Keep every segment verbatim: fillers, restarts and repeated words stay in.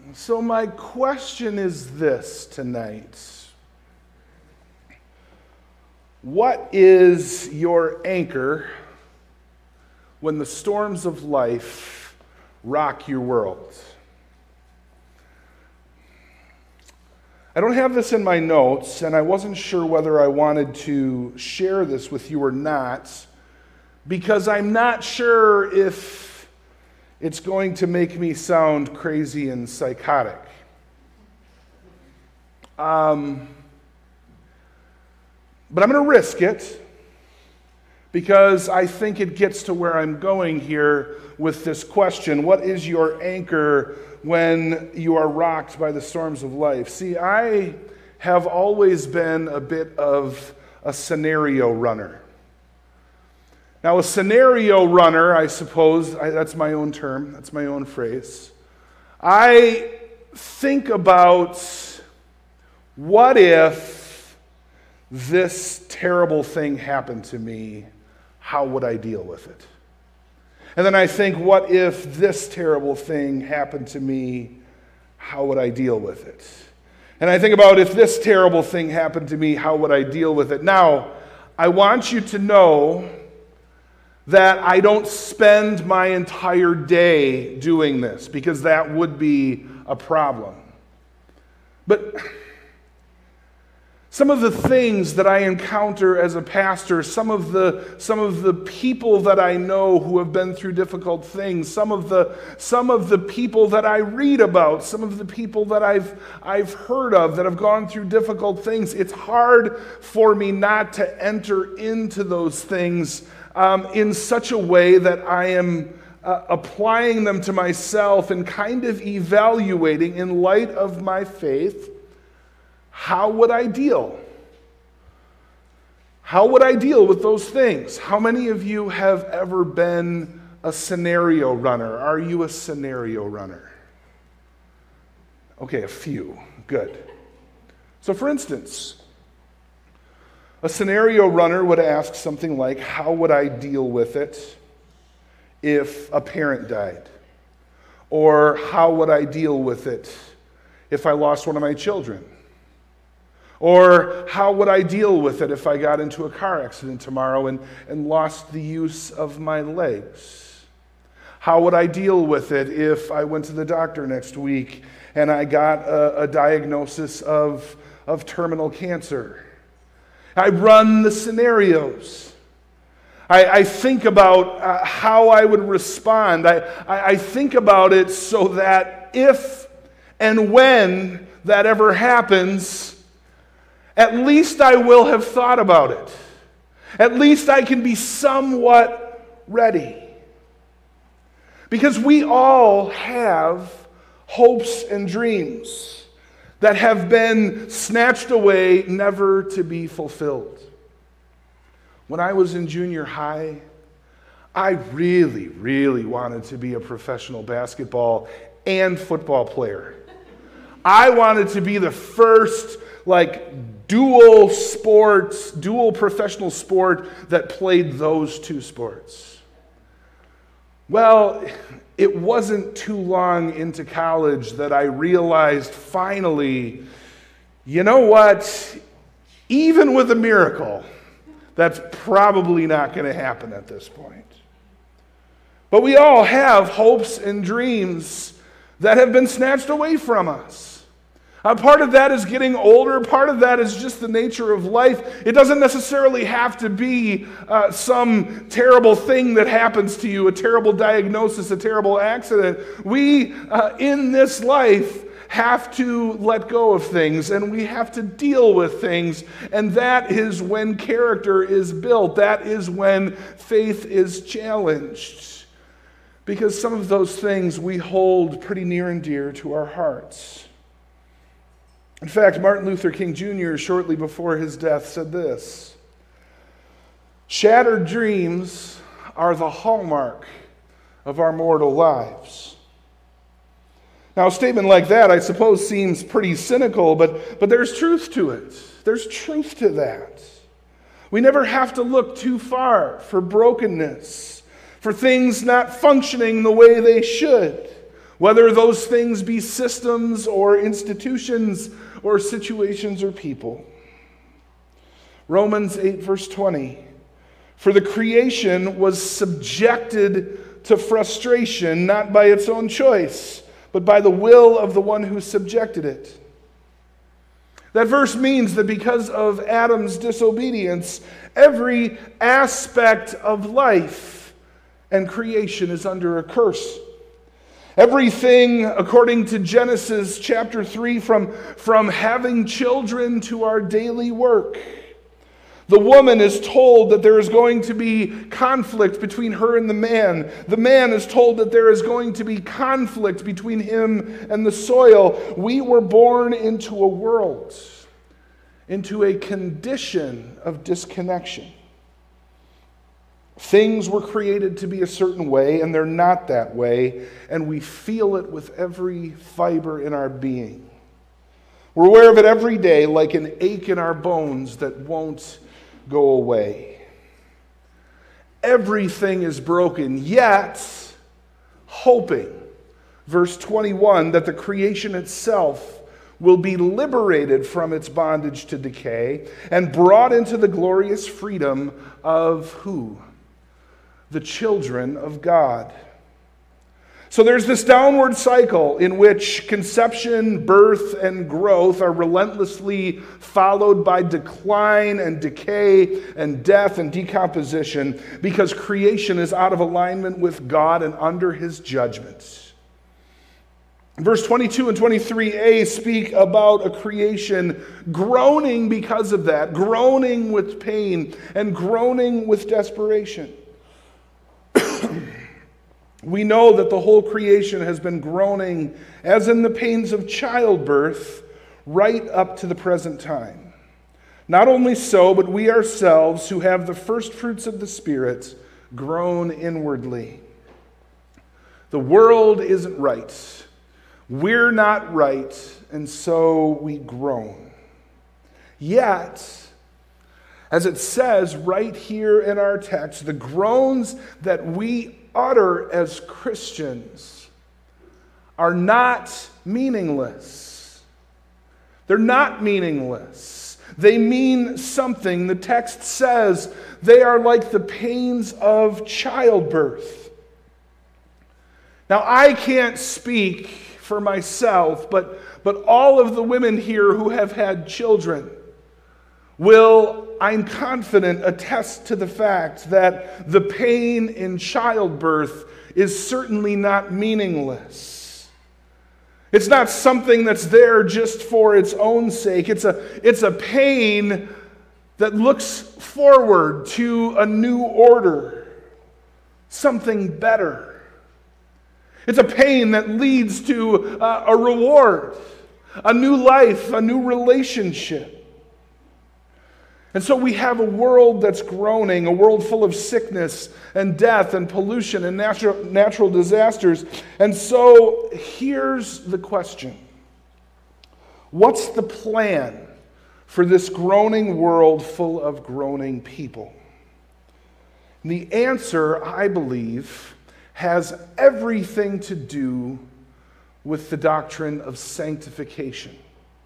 So my question is this tonight. What is your anchor when the storms of life rock your world? I don't have this in my notes, and I wasn't sure whether I wanted to share this with you or not, because I'm not sure if it's going to make me sound crazy and psychotic. Um, but I'm going to risk it because I think it gets to where I'm going here with this question. What is your anchor when you are rocked by the storms of life? See, I have always been a bit of a scenario runner. Now, a scenario runner, I suppose, I, that's my own term, that's my own phrase. I think about what if this terrible thing happened to me, how would I deal with it? And then I think, what if this terrible thing happened to me, how would I deal with it? And I think about, if this terrible thing happened to me, how would I deal with it? Now, I want you to know that I don't spend my entire day doing this, because that would be a problem. But some of the things that I encounter as a pastor, some of the some of the people that I know who have been through difficult things, some of the some of the people that I read about, some of the people that I've I've heard of that have gone through difficult things, it's hard for me not to enter into those things Um, in such a way that I am uh, applying them to myself and kind of evaluating, in light of my faith, how would I deal? How would I deal with those things? How many of you have ever been a scenario runner? Are you a scenario runner? Okay, a few. Good. So for instance, a scenario runner would ask something like, how would I deal with it if a parent died? Or how would I deal with it if I lost one of my children? Or how would I deal with it if I got into a car accident tomorrow and, and lost the use of my legs? How would I deal with it if I went to the doctor next week and I got a, a diagnosis of, of terminal cancer? I run the scenarios. I, I think about uh, how I would respond. I, I, I think about it so that if and when that ever happens, at least I will have thought about it. At least I can be somewhat ready. Because we all have hopes and dreams that have been snatched away, never to be fulfilled. When I was in junior high, I really, really wanted to be a professional basketball and football player. I wanted to be the first, like, dual sports, dual professional sport that played those two sports. Well, it wasn't too long into college that I realized finally, you know what? Even with a miracle, that's probably not going to happen at this point. But we all have hopes and dreams that have been snatched away from us. Uh, part of that is getting older. Part of that is just the nature of life. It doesn't necessarily have to be uh, some terrible thing that happens to you, a terrible diagnosis, a terrible accident. We, uh, in this life, have to let go of things, and we have to deal with things, and that is when character is built. That is when faith is challenged. Because some of those things we hold pretty near and dear to our hearts. In fact, Martin Luther King Junior, shortly before his death, said this: "Shattered dreams are the hallmark of our mortal lives." Now, a statement like that, I suppose, seems pretty cynical, but, but there's truth to it. There's truth to that. We never have to look too far for brokenness, for things not functioning the way they should. whether those things be systems or institutions or situations or people. Romans eight, verse twenty. For the creation was subjected to frustration, not by its own choice, but by the will of the one who subjected it. That verse means that because of Adam's disobedience, every aspect of life and creation is under a curse. Everything, according to Genesis chapter three, from, from having children to our daily work. The woman is told that there is going to be conflict between her and the man. The man is told that there is going to be conflict between him and the soil. We were born into a world, into a condition of disconnection. Things were created to be a certain way, and they're not that way, and we feel it with every fiber in our being. We're aware of it every day, like an ache in our bones that won't go away. Everything is broken, yet hoping, verse twenty-one, that the creation itself will be liberated from its bondage to decay and brought into the glorious freedom of who? The children of God. So there's this downward cycle in which conception, birth, and growth are relentlessly followed by decline and decay and death and decomposition because creation is out of alignment with God and under His judgments. Verse twenty-two and twenty-three a speak about a creation groaning because of that, groaning with pain and groaning with desperation. We know that the whole creation has been groaning, as in the pains of childbirth, right up to the present time. Not only so, but we ourselves, who have the first fruits of the Spirit, groan inwardly. The world isn't right. We're not right, and so we groan. Yet, as it says right here in our text, the groans that we utter as Christians are not meaningless. They're not meaningless. They mean something. The text says they are like the pains of childbirth. Now, I can't speak for myself, but, but all of the women here who have had children will, I'm confident, attest to the fact that the pain in childbirth is certainly not meaningless. It's not something that's there just for its own sake. It's a, it's a pain that looks forward to a new order, something better. It's a pain that leads to uh, a reward, a new life, a new relationship. And so we have a world that's groaning, a world full of sickness and death and pollution and natural, natural disasters. And so here's the question. What's the plan for this groaning world full of groaning people? And the answer, I believe, has everything to do with the doctrine of sanctification.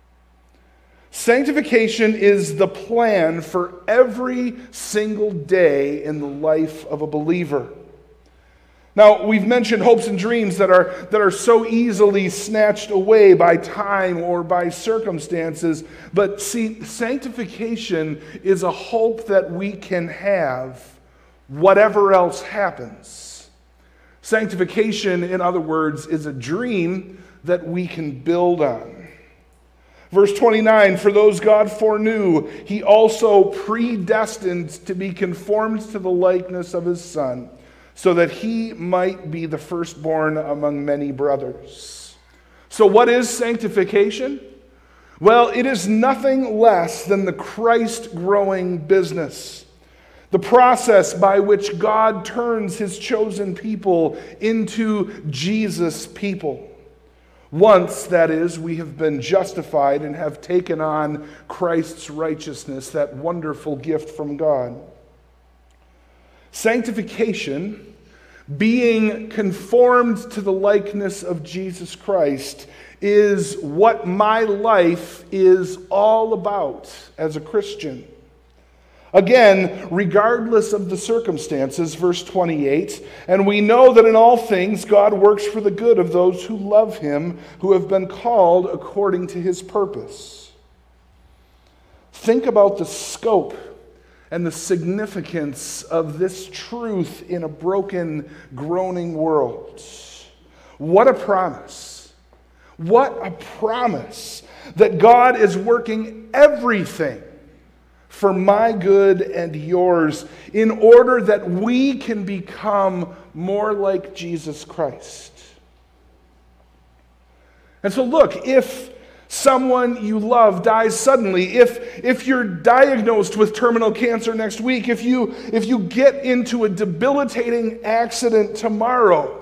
Sanctification is the plan for every single day in the life of a believer. Now, we've mentioned hopes and dreams that are, that are so easily snatched away by time or by circumstances. But see, sanctification is a hope that we can have whatever else happens. Sanctification, in other words, is a dream that we can build on. Verse twenty-nine, for those God foreknew, He also predestined to be conformed to the likeness of His Son, so that He might be the firstborn among many brothers. So what is sanctification? Well, it is nothing less than the Christ-growing business. The process by which God turns His chosen people into Jesus people. Once, that is, we have been justified and have taken on Christ's righteousness, that wonderful gift from God. Sanctification being conformed to the likeness of Jesus Christ, is what my life is all about as a Christian. Again, regardless of the circumstances, verse twenty-eight, and we know that in all things God works for the good of those who love him, who have been called according to his purpose. Think about the scope and the significance of this truth in a broken, groaning world. What a promise. What a promise that God is working everything for my good and yours in order that we can become more like Jesus Christ. And so look, if someone you love dies suddenly, if, if you're diagnosed with terminal cancer next week, if you, if you get into a debilitating accident tomorrow,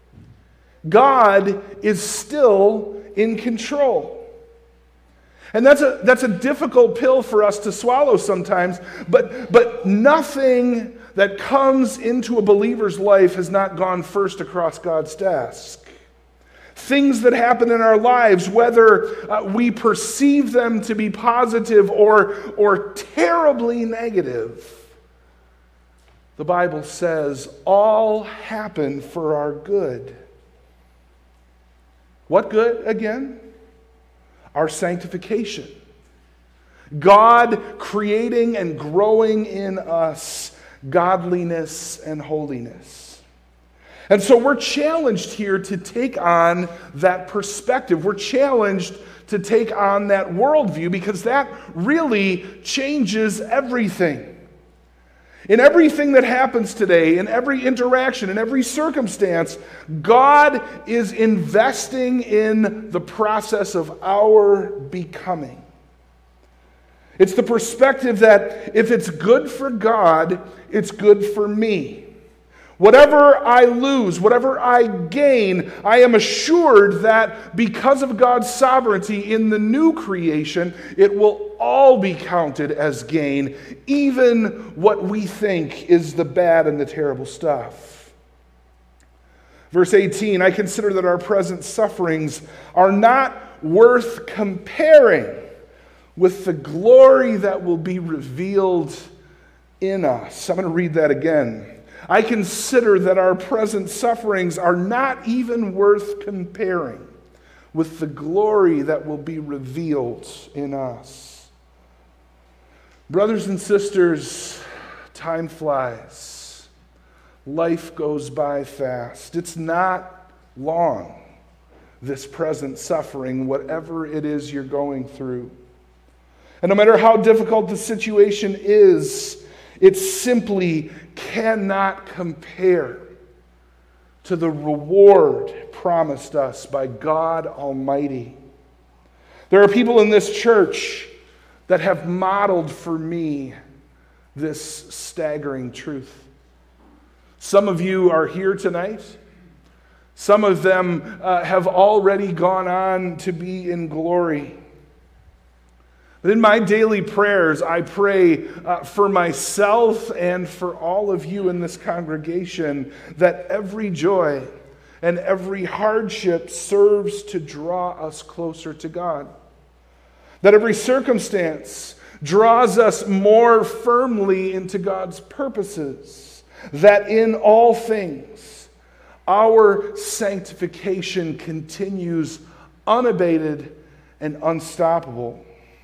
God is still in control. And that's a, that's a difficult pill for us to swallow sometimes, but, but nothing that comes into a believer's life has not gone first across God's desk. Things that happen in our lives, whether uh, we perceive them to be positive or, or terribly negative, the Bible says all happen for our good. What good again? Our sanctification. God creating and growing in us godliness and holiness. And so we're challenged here to take on that perspective. We're challenged to take on that worldview because that really changes everything. In everything that happens today, in every interaction, in every circumstance, God is investing in the process of our becoming. It's the perspective that if it's good for God, it's good for me. Whatever I lose, whatever I gain, I am assured that because of God's sovereignty in the new creation, it will all be counted as gain, even what we think is the bad and the terrible stuff. Verse eighteen, I consider that our present sufferings are not worth comparing with the glory that will be revealed in us. I'm going to read that again. I consider that our present sufferings are not even worth comparing with the glory that will be revealed in us. Brothers and sisters, time flies. Life goes by fast. It's not long, this present suffering, whatever it is you're going through. And no matter how difficult the situation is, it simply cannot compare to the reward promised us by God Almighty. There are people in this church that have modeled for me this staggering truth. Some of you are here tonight. Some of them uh, have already gone on to be in glory. But in my daily prayers, I pray uh, for myself and for all of you in this congregation that every joy and every hardship serves to draw us closer to God. That every circumstance draws us more firmly into God's purposes. That in all things, our sanctification continues unabated and unstoppable.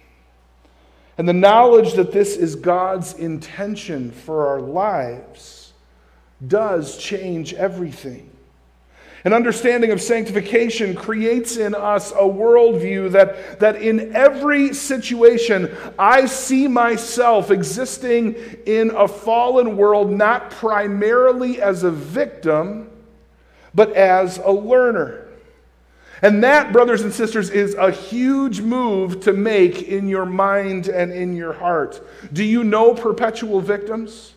And the knowledge that this is God's intention for our lives does change everything. An understanding of sanctification creates in us a worldview that, that in every situation I see myself existing in a fallen world not primarily as a victim, but as a learner. And that, brothers and sisters, is a huge move to make in your mind and in your heart. Do you know perpetual victims?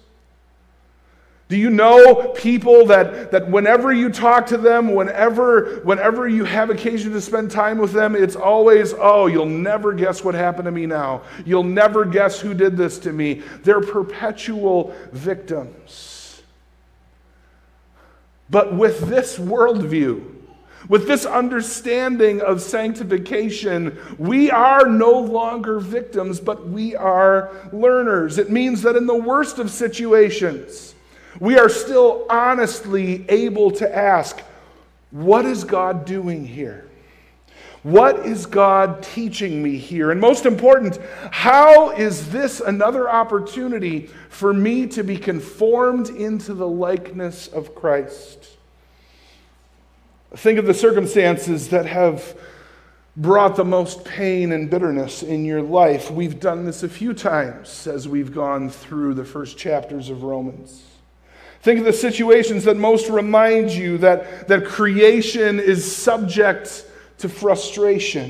Do you know people that, that whenever you talk to them, whenever, whenever you have occasion to spend time with them, it's always, oh, you'll never guess what happened to me now. You'll never guess who did this to me. They're perpetual victims. But with this worldview, with this understanding of sanctification, we are no longer victims, but we are learners. It means that in the worst of situations, we are still honestly able to ask, what is God doing here? What is God teaching me here? And most important, how is this another opportunity for me to be conformed into the likeness of Christ? Think of the circumstances that have brought the most pain and bitterness in your life. We've done this a few times as we've gone through the first chapters of Romans. Think of the situations that most remind you that, that creation is subject to frustration,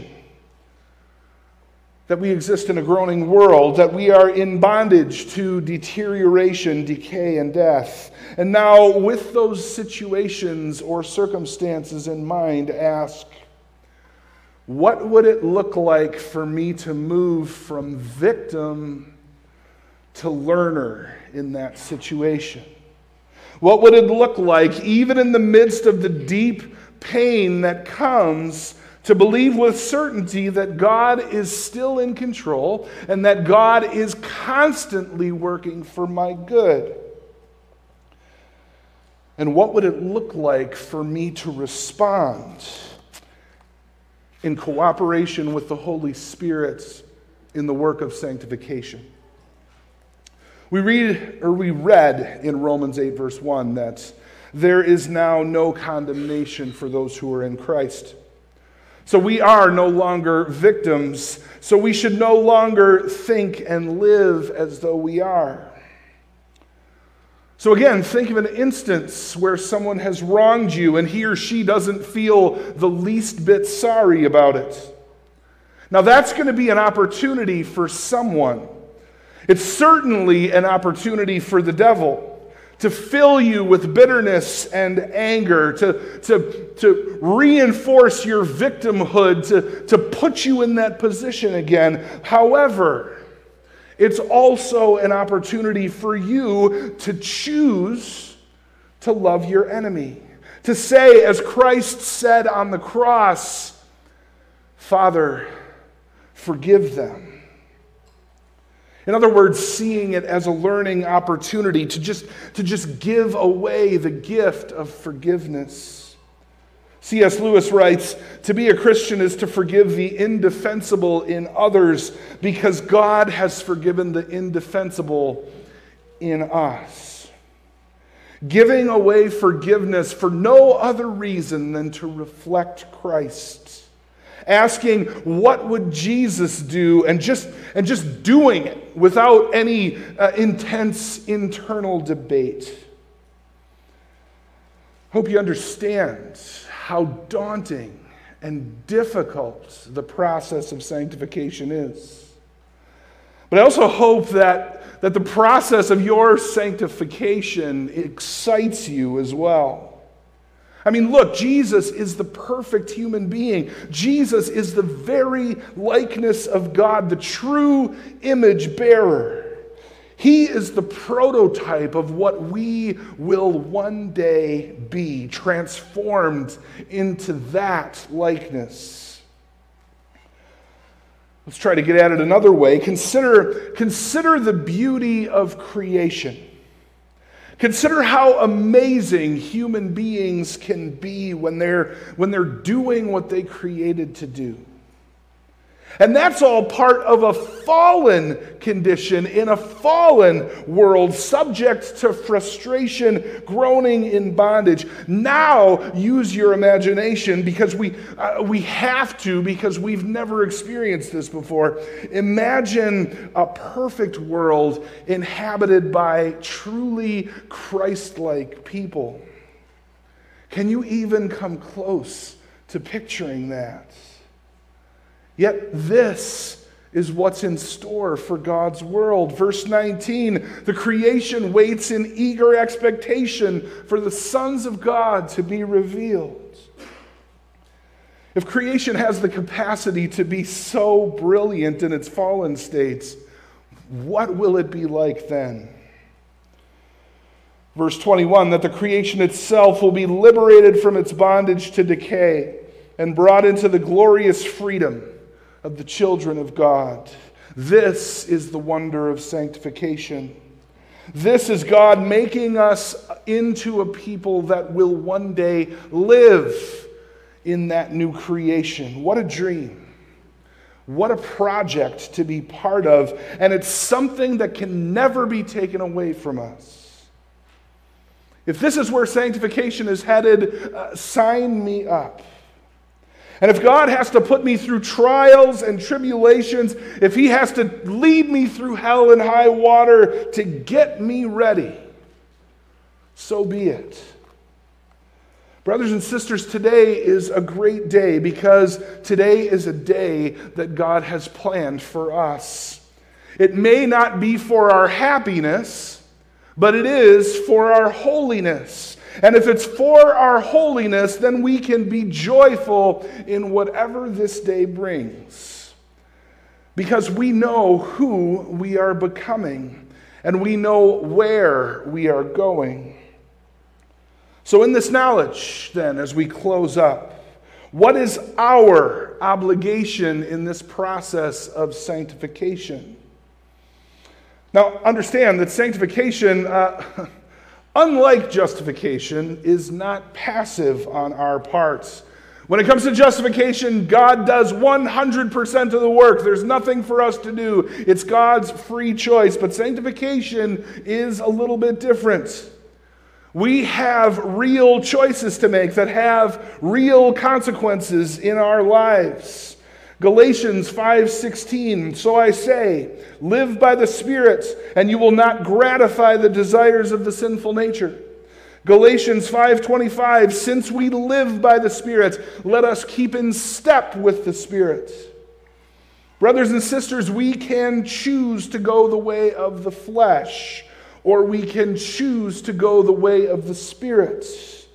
that we exist in a groaning world, that we are in bondage to deterioration, decay, and death. And now, with those situations or circumstances in mind, ask, what would it look like for me to move from victim to learner in that situation? What would it look like, even in the midst of the deep pain that comes, to believe with certainty that God is still in control and that God is constantly working for my good? And what would it look like for me to respond in cooperation with the Holy Spirit in the work of sanctification? We read, or we read in Romans eight, verse one, that there is now no condemnation for those who are in Christ. So we are no longer victims, so we should no longer think and live as though we are. So again, think of an instance where someone has wronged you and he or she doesn't feel the least bit sorry about it. Now that's going to be an opportunity for someone. It's certainly an opportunity for the devil to fill you with bitterness and anger, to, to, to reinforce your victimhood, to, to put you in that position again. However, it's also an opportunity for you to choose to love your enemy. To say, as Christ said on the cross, Father, forgive them. In other words, seeing it as a learning opportunity to just, to just give away the gift of forgiveness. C S Lewis writes, to be a Christian is to forgive the indefensible in others because God has forgiven the indefensible in us. Giving away forgiveness for no other reason than to reflect Christ. Asking, what would Jesus do? And just, and just doing it without any uh, intense internal debate. Hope you understand how daunting and difficult the process of sanctification is. But I also hope that, that the process of your sanctification excites you as well. I mean, look, Jesus is the perfect human being. Jesus is the very likeness of God, the true image bearer. He is the prototype of what we will one day be, transformed into that likeness. Let's try to get at it another way. Consider, consider the beauty of creation. Consider how amazing human beings can be when they're, when they're doing what they created to do. And that's all part of a fallen condition in a fallen world, subject to frustration, groaning in bondage. Now use your imagination, because we, uh, we have to, because we've never experienced this before. Imagine a perfect world inhabited by truly Christ-like people. Can you even come close to picturing that? Yet this is what's in store for God's world. Verse nineteen, the creation waits in eager expectation for the sons of God to be revealed. If creation has the capacity to be so brilliant in its fallen states, what will it be like then? Verse twenty-one, that the creation itself will be liberated from its bondage to decay and brought into the glorious freedom of the children of God. This is the wonder of sanctification. This is God making us into a people that will one day live in that new creation. What a dream. What a project to be part of. And it's something that can never be taken away from us. If this is where sanctification is headed, uh, sign me up. And if God has to put me through trials and tribulations, if he has to lead me through hell and high water to get me ready, so be it. Brothers and sisters, today is a great day because today is a day that God has planned for us. It may not be for our happiness, but it is for our holiness. And if it's for our holiness, then we can be joyful in whatever this day brings. Because we know who we are becoming, and we know where we are going. So in this knowledge, then, as we close up, what is our obligation in this process of sanctification? Now, understand that sanctification, uh, unlike justification, is not passive on our parts. When it comes to justification, God does one hundred percent of the work. There's nothing for us to do. It's God's free choice. But sanctification is a little bit different. We have real choices to make that have real consequences in our lives. Galatians five sixteen, so I say, live by the Spirit, and you will not gratify the desires of the sinful nature. Galatians five twenty-five, since we live by the Spirit, let us keep in step with the Spirit. Brothers and sisters, we can choose to go the way of the flesh, or we can choose to go the way of the Spirit.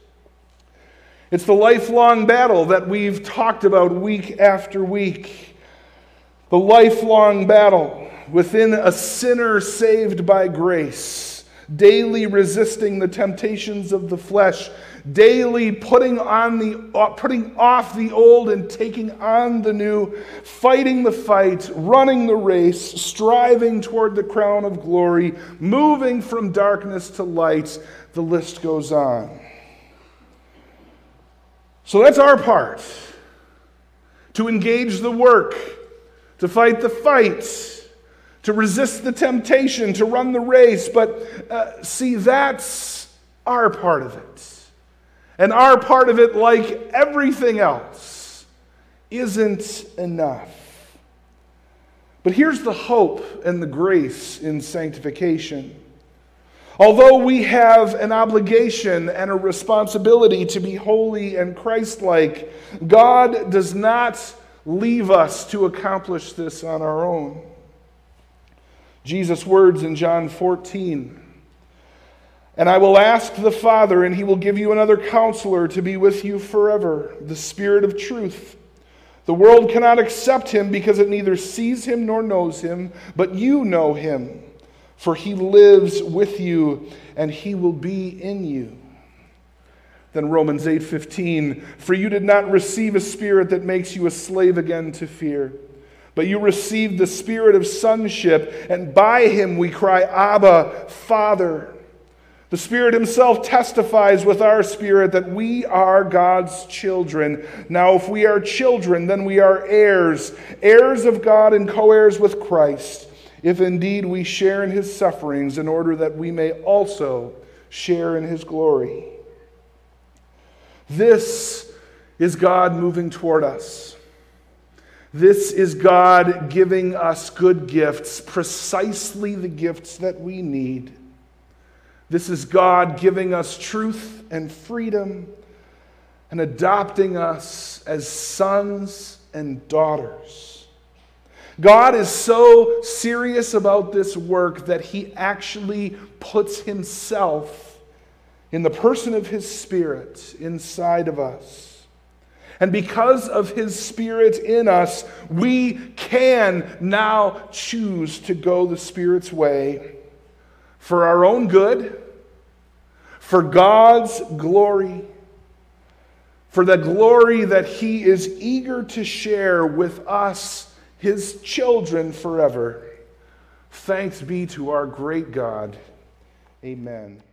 It's the lifelong battle that we've talked about week after week. The lifelong battle within a sinner saved by grace, daily resisting the temptations of the flesh, daily putting on the uh, putting off the old and taking on the new, fighting the fight, running the race, striving toward the crown of glory, moving from darkness to light. The list goes on. So that's our part, to engage the work, to fight the fight, to resist the temptation, to run the race. But uh, see, that's our part of it. And our part of it, like everything else, isn't enough. But here's the hope and the grace in sanctification. Although we have an obligation and a responsibility to be holy and Christ-like, God does not leave us to accomplish this on our own. Jesus' words in John fourteen, and I will ask the Father, and he will give you another counselor to be with you forever, the Spirit of truth. The world cannot accept him because it neither sees him nor knows him, but you know him. For he lives with you, and he will be in you. Then Romans eight fifteen, for you did not receive a spirit that makes you a slave again to fear, but you received the spirit of sonship, and by him we cry, Abba, Father. The Spirit himself testifies with our spirit that we are God's children. Now, if we are children, then we are heirs, heirs of God and co-heirs with Christ, if indeed we share in his sufferings, in order that we may also share in his glory. This is God moving toward us. This is God giving us good gifts, precisely the gifts that we need. This is God giving us truth and freedom and adopting us as sons and daughters. God is so serious about this work that he actually puts himself in the person of his Spirit inside of us. And because of his Spirit in us, we can now choose to go the Spirit's way for our own good, for God's glory, for the glory that He is eager to share with us, His children, forever. Thanks be to our great God. Amen.